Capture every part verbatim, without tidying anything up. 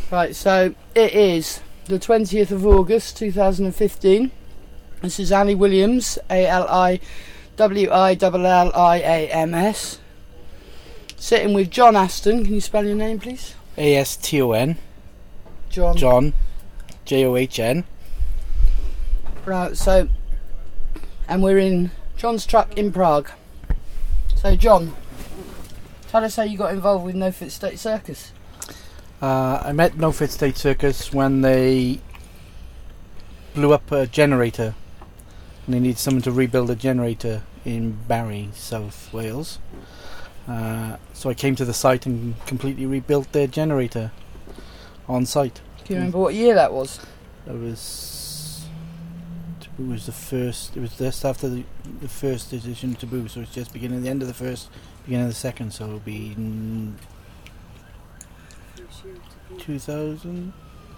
Right, so it is the twentieth of August two thousand fifteen. This is Annie Williams, A L I W I L L I A M S. Sitting with John Aston. Can you spell your name, please? A S T O N. John. John. J O H N. Right, so, and we're in John's truck in Prague. So, John, tell us how you got involved with No Fit State Circus. Uh, I met No Fit State Circus when they blew up a generator and they needed someone to rebuild a generator in Barry, South Wales. Uh, so I came to the site and completely rebuilt their generator on site. Do you remember what year that was? It was Taboo was the first. It was just after the, the first edition of Taboo, so it's just beginning the end of the first, beginning of the second. So it'll be n- two thousand.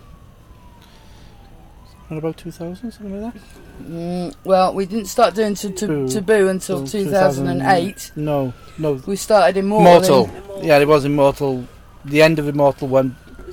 What about two thousand, something like that? Mm, well, we didn't start doing t- t- Taboo. Taboo until So two thousand eight. No, no. We started Immortal. Immortal. Yeah, it was Immortal. The end of Immortal one.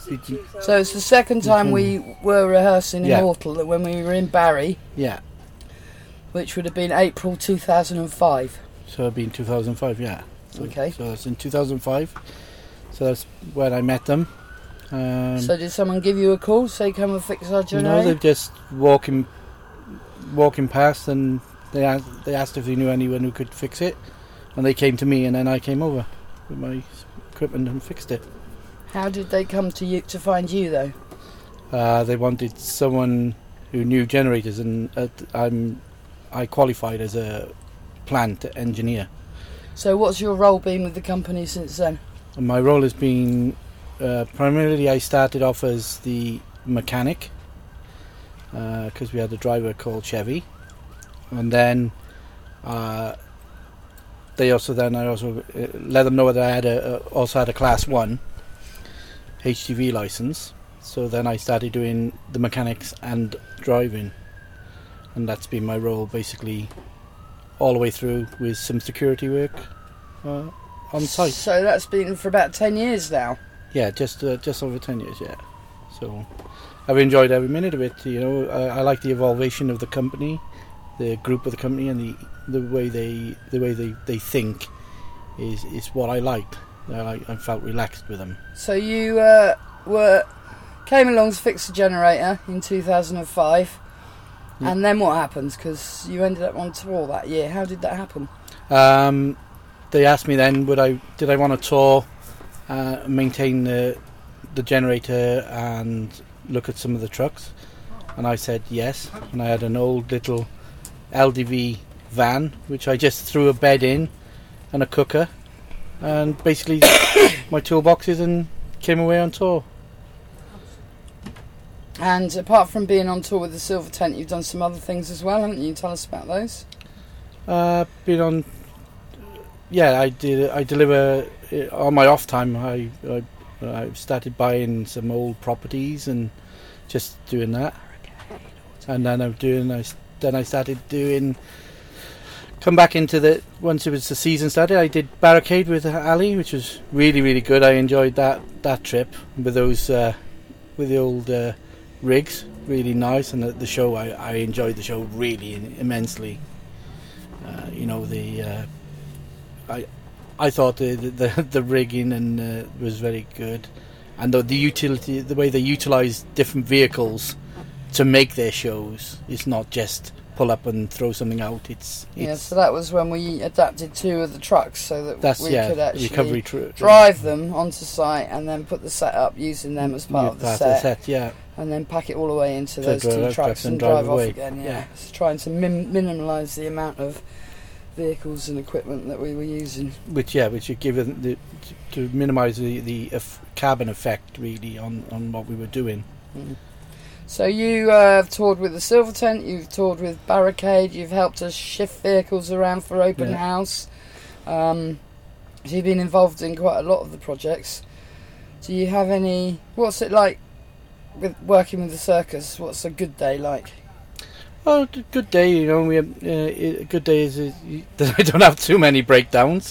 So it's the second time we were rehearsing Yeah. Immortal, that when we were in Barry, Yeah. which would have been April two thousand five. So it'd been two thousand five, yeah. So, Okay. So that's in two thousand five. So that's when I met them. Um, So did someone give you a call, say come and fix our no, generator? they're just walking, walking past, and they asked, they asked if they knew anyone who could fix it, and they came to me, and then I came over with my equipment and fixed it. How did they come to you to find you though? Uh, they wanted someone who knew generators, and uh, I'm I qualified as a plant engineer. So what's your role been with the company since then? And my role has been uh, primarily I started off as the mechanic because uh, we had a driver called Chevy, and then uh, they also then I also uh, let them know that I had a, uh, also had a class one H G V license. So then I started doing the mechanics and driving, and that's been my role basically all the way through, with some security work uh, on site. So that's been for about ten years now. Yeah, just uh, just over ten years. Yeah, so I've enjoyed every minute of it. You know, I, I like the evolution of the company, the group of the company, and the the way they the way they, they think is is what I liked. I, like, I felt relaxed with them. So you uh, were came along to fix the generator in two thousand five, Yeah. and then what happened? Because you ended up on tour that year. How did that happen? Um, they asked me then, would I did I want to tour, uh, maintain the the generator and look at some of the trucks, and I said yes. And I had an old little L D V van which I just threw a bed in and a cooker, and basically my toolboxes, and came away on tour. And apart from being on tour with the Silver Tent, you've done some other things as well, haven't you? Tell us about those. Uh, been on. Yeah, I did. I deliver uh, on my off time. I, I I started buying some old properties and just doing that. And then I'm doing. I s- then I started doing. Come back into the once it was the season started. I did Barricade with Ali, which was really really good. I enjoyed that that trip with those uh, with the old uh, rigs. Really nice, and the, the show. I, I enjoyed the show really immensely. Uh, you know the. Uh, I I thought the the, the rigging and uh, was very good, and the, the utility, the way they utilise different vehicles to make their shows. It's not just pull up and throw something out. It's, it's Yeah, so that was when we adapted two of the trucks so that that's we yeah could actually recovery tr- drive them onto site and then put the set up using them as part yeah, of the part set, of the set. Yeah, and then pack it all away into To those drive two out trucks trucks and and drive, drive off away. again. Yeah, Yeah. It's trying to min- minimise the amount of vehicles and equipment that we were using. which yeah, which would give it the to minimise the the eff- carbon effect really on on what we were doing. Mm. So you uh, have toured with the Silver Tent, you've toured with Barricade, you've helped us shift vehicles around for Open Yeah. House. Um, so you've been involved in quite a lot of the projects. Do you have any... What's it like with working with the circus? What's a good day like? Oh, d- good day. You know, we have, uh, a good day is, is that I don't have too many breakdowns.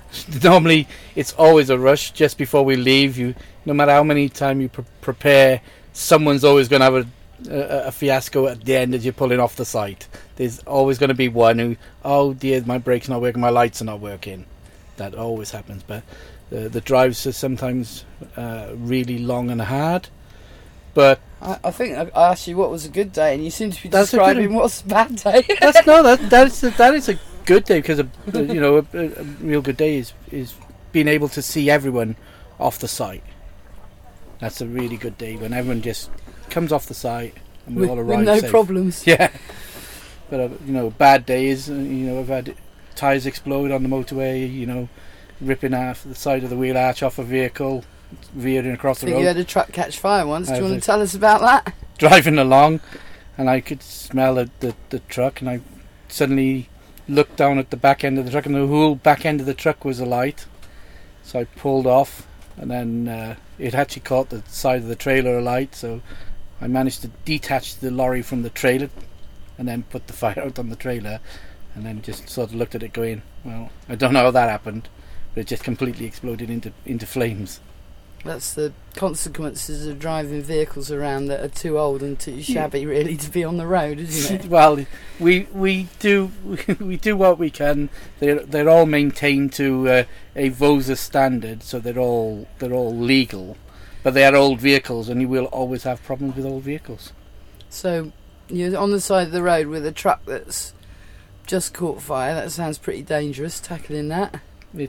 Normally, it's always a rush just before we leave. You, no matter how many time you pre- prepare, someone's always going to have a, a, a fiasco at the end as you're pulling off the site. There's always going to be one who, oh dear, my brake's not working, my lights are not working. That always happens. But the the drives are sometimes uh, really long and hard. But I, I think I I asked you what was a good day, and you seem to be That's a describing good- what's a bad day. that's no, that that is a, that is a good day because a, you know a, a real good day is is being able to see everyone off the site. That's a really good day when everyone just comes off the site and we with, all with arrive no safe. problems. Yeah, but uh, you know, bad days. Uh, you know, I've had tyres explode on the motorway. You know, ripping half the side of the wheel arch off a vehicle, veering across I the think road. you had a truck catch fire once. Do you I've want to a- tell us about that? Driving along, and I could smell the, the the truck, and I suddenly looked down at the back end of the truck, and the whole back end of the truck was alight. So I pulled off, and then uh, it actually caught the side of the trailer alight. So I managed to detach the lorry from the trailer, and then put the fire out on the trailer, and then just sort of looked at it, going, "Well, I don't know how that happened, but it just completely exploded into into flames." That's the consequences of driving vehicles around that are too old and too shabby, really, to be on the road, isn't it? Well, we we do we do what we can. They're they're all maintained to uh, a VOSA standard, so they're all they're all legal. But they are old vehicles, and you will always have problems with old vehicles. So you're on the side of the road with a truck that's just caught fire. That sounds pretty dangerous, tackling that.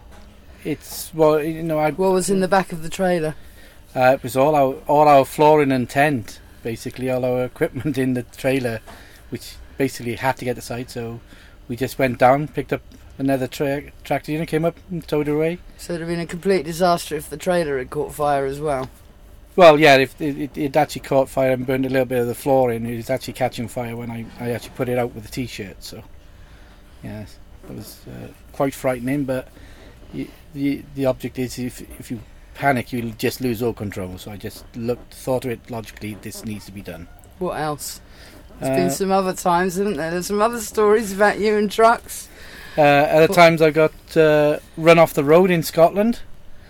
It's well, you know, I What was in the back of the trailer? uh, it was all our all our flooring and tent, basically all our equipment in the trailer, which basically had to get the site. So we just went down, picked up another tra- tractor unit, came up and towed it away. So it would have been a complete disaster if the trailer had caught fire as well. Well, yeah, if it, it, it actually caught fire and burned a little bit of the flooring. It was actually catching fire when I, I actually put it out with a t-shirt. So, yeah, it was uh, quite frightening. But y- the the object is if if you panic, you'll just lose all control. So I just looked, thought of it logically. This needs to be done. What else? There's Uh, been some other times, hasn't there? There's some other stories about you and trucks. Uh, other times I got uh, run off the road in Scotland,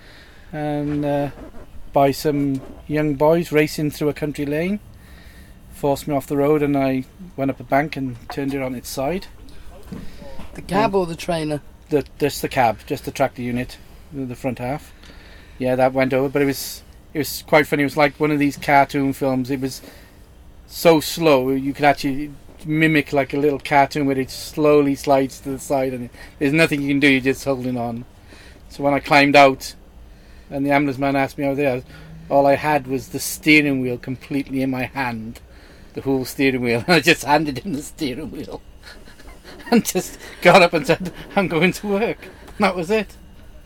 and uh, by some young boys racing through a country lane, forced me off the road, and I went up a bank and turned it on its side. The cab or the trailer? The just the cab, just the tractor unit, the the front half. Yeah, that went over, but it was it was quite funny. It was like one of these cartoon films. It was so slow you could actually mimic like a little cartoon where it slowly slides to the side, and there's nothing you can do. You're just holding on. So when I climbed out, and the ambulance man asked me how there, all I had was the steering wheel completely in my hand, the whole steering wheel. And I just handed him the steering wheel, and just got up and said, "I'm going to work." And that was it.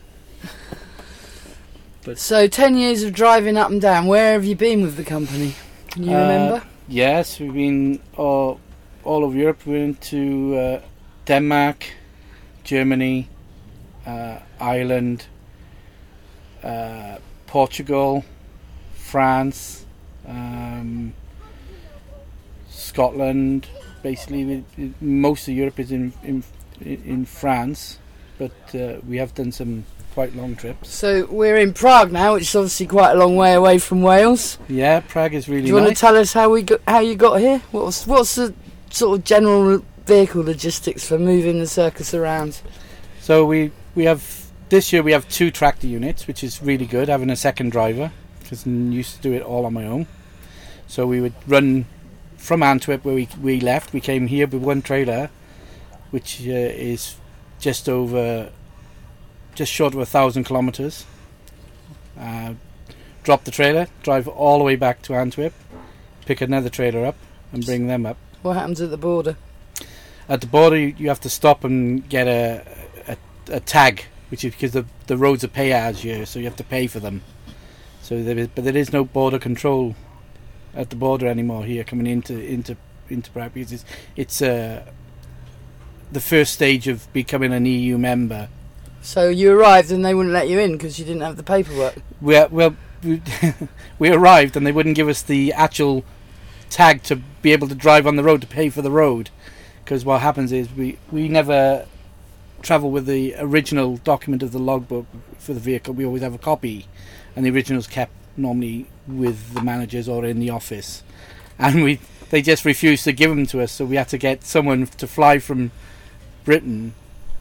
So ten years of driving up and down. Where have you been with the company? Can you Uh, remember? Yes, we've been all, all over Europe. We went to uh, Denmark, Germany, uh, Ireland, uh, Portugal, France, um, Scotland. Basically, we, we- most of Europe is in in, in France, but uh, we have done some quite long trips. So we're in Prague now, which is obviously quite a long way away from Wales. Yeah, Prague is really Do you want nice. to tell us how we got, how you got here? What's what's the sort of general vehicle logistics for moving the circus around? So we we have this year we have two tractor units, which is really good. Having a second driver, because I used to do it all on my own. So we would run from Antwerp, where we we left. We came here with one trailer, which uh, is just over, just short of a thousand kilometres. Uh, drop the trailer, drive all the way back to Antwerp, pick another trailer up, and bring them up. What happens at the border? At the border, you, you have to stop and get a a, a tag, which is because the the roads are pay-as here, so you have to pay for them. So there is, but there is no border control at the border anymore here, coming into into into Prague, because it's it's uh, the first stage of becoming an E U member. So you arrived and they wouldn't let you in because you didn't have the paperwork. We well we, we arrived and they wouldn't give us the actual tag to be able to drive on the road, to pay for the road, because what happens is we we never travel with the original document of the logbook for the vehicle. We always have a copy, and the original's kept normally with the managers or in the office. And we they just refused to give them to us, so we had to get someone to fly from Britain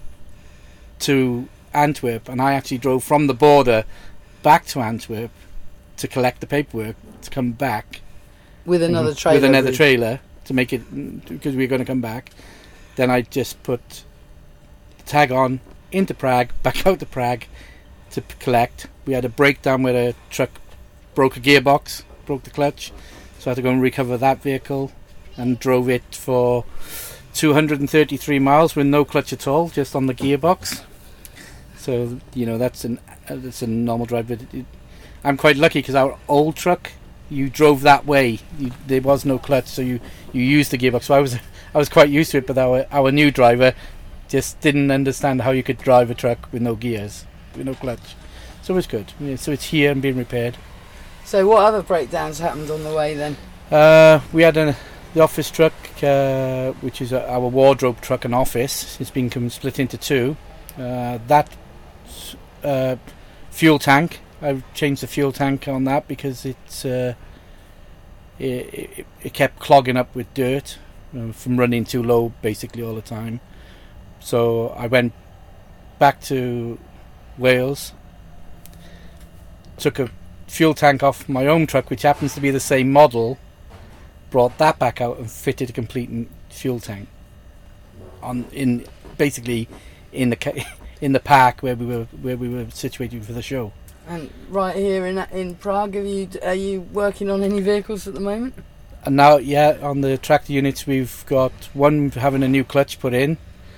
to Antwerp, and I actually drove from the border back to Antwerp to collect the paperwork to come back with another trailer. With another trailer to make it, because we were going to come back. Then I just put the tag on into Prague, back out to Prague to p- collect. We had a breakdown where a truck broke a gearbox, broke the clutch, so I had to go and recover that vehicle and drove it for two hundred thirty-three miles with no clutch at all, just on the gearbox. So, you know, that's an uh, that's a normal drive. But it, it, I'm quite lucky because our old truck, you drove that way. You, there was no clutch, so you, you used the gearbox. So I was I was quite used to it. But our our new driver just didn't understand how you could drive a truck with no gears, with no clutch. So it was good. Yeah, so it's here and being repaired. So what other breakdowns happened on the way then? Uh, we had a, the office truck, uh, which is a, our wardrobe truck and office. It's been com- split into two. Uh, that uh, fuel tank, I've changed the fuel tank on that because it's uh, it, it, it kept clogging up with dirt uh, from running too low basically all the time. So I went back to Wales, took a fuel tank off my own truck, which happens to be the same model, brought that back out and fitted a complete fuel tank on in basically in the in the park where we were where we were situated for the show. And right here in in Prague, are you are you working on any vehicles at the moment? And now, yeah, on the tractor units we've got one having a new clutch put in,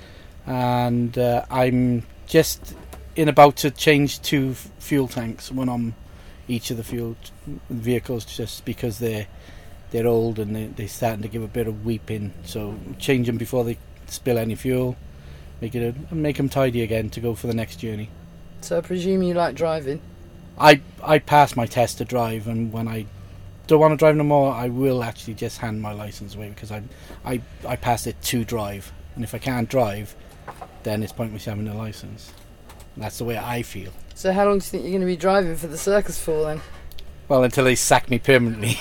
and uh, I'm just in about to change two f- fuel tanks, one on each of the fuel t- vehicles, just because they're they're old and they, they're starting to give a bit of weeping. So change them before they spill any fuel, make it a, make them tidy again to go for the next journey. So I presume you like driving? I I passed my test to drive, and when I don't want to drive no more, I will actually just hand my license away because I I I passed it to drive, and if I can't drive, then it's pointless having a license. That's the way I feel. So how long do you think you're going to be driving for the circus for then? Well, until they sack me permanently.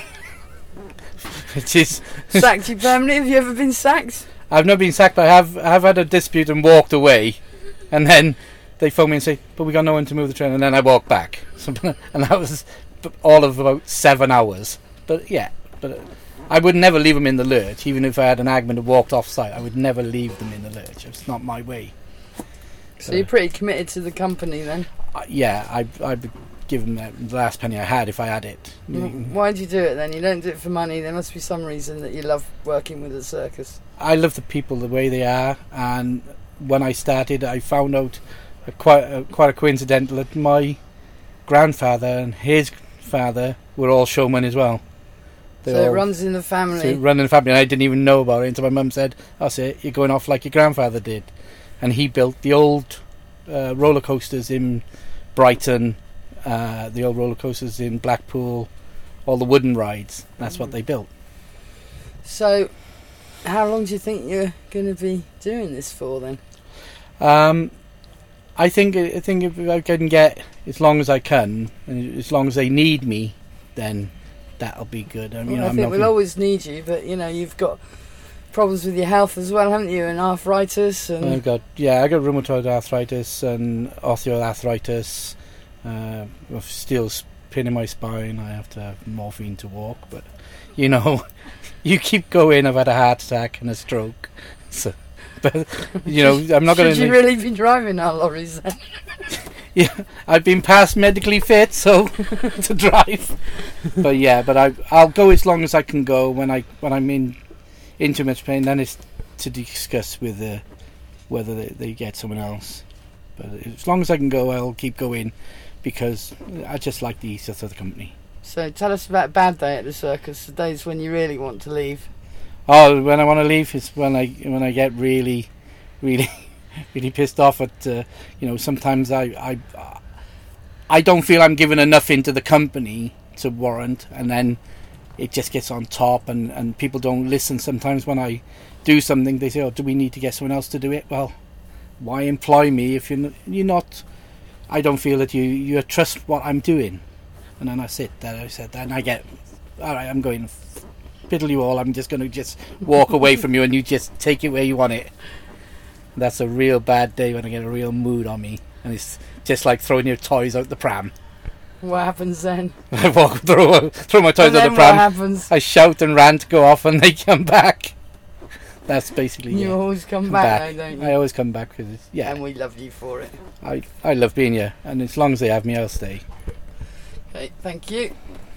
Which is sacked you permanently? Have you ever been sacked? I've not been sacked, but I have I have had a dispute and walked away, and then they phone me and say, "But we got no one to move the train," and then I walked back. So, and that was all of about seven hours. But yeah, but I would never leave them in the lurch, even if I had an argument and walked off site. I would never leave them in the lurch. It's not my way. So, so you're pretty committed to the company then? Uh, yeah, I I'd give them the last penny I had if I had it. Why do you do it then? You don't do it for money. There must be some reason that you love working with the circus. I love the people the way they are, and when I started, I found out a quite a, quite a coincidental that my grandfather and his father were all showmen as well. They so all, it runs in the family. So it runs in the family, and I didn't even know about it until my mum said, "That's it. You're going off like your grandfather did," and he built the old uh, roller coasters in Brighton. Uh, the old roller coasters in Blackpool, all the wooden rides. That's what they built. So, how long do you think you're going to be doing this for then? Um, I think I think if I can get as long as I can, and as long as they need me, then that'll be good. I mean, well, I I'm think not we'll gonna... always need you, but you know, you've got problems with your health as well, haven't you? And arthritis, and I've got yeah, I got rheumatoid arthritis and osteoarthritis. Uh, with steel pin in my spine, I have to have morphine to walk. But you know, you keep going. I've had a heart attack and a stroke. So, but you know, I'm not going to. Should you really be driving our lorries then? Yeah, I've been past medically fit, so to drive. But yeah, but I I'll go as long as I can go. When I when I'm in in too much pain, then it's to discuss with uh, whether they, they get someone else. But as long as I can go, I'll keep going. Because I just like the ethos of the company. So tell us about a bad day at the circus, the days when you really want to leave. Oh, when I want to leave is when I when I get really, really, really pissed off at, uh, you know, sometimes I, I, I don't feel I'm giving enough into the company to warrant, and then it just gets on top, and, and people don't listen. Sometimes when I do something, they say, "Oh, do we need to get someone else to do it?" Well, why employ me if you're n- you're not? I don't feel that you you trust what I'm doing. And then I sit there. I said, and I get, all right, I'm going. Piddle you all. I'm just going to just walk away from you, and you just take it where you want it. That's a real bad day when I get a real mood on me, and it's just like throwing your toys out the pram. What happens then? I walk throw throw my toys And out then the pram. what happens? I shout and rant, go off, and they come back. That's basically You yeah. always come Come back, back. though, don't you? I always come back because yeah, And we love you for it. I I love being here, and as long as they have me, I'll stay. Okay, thank you.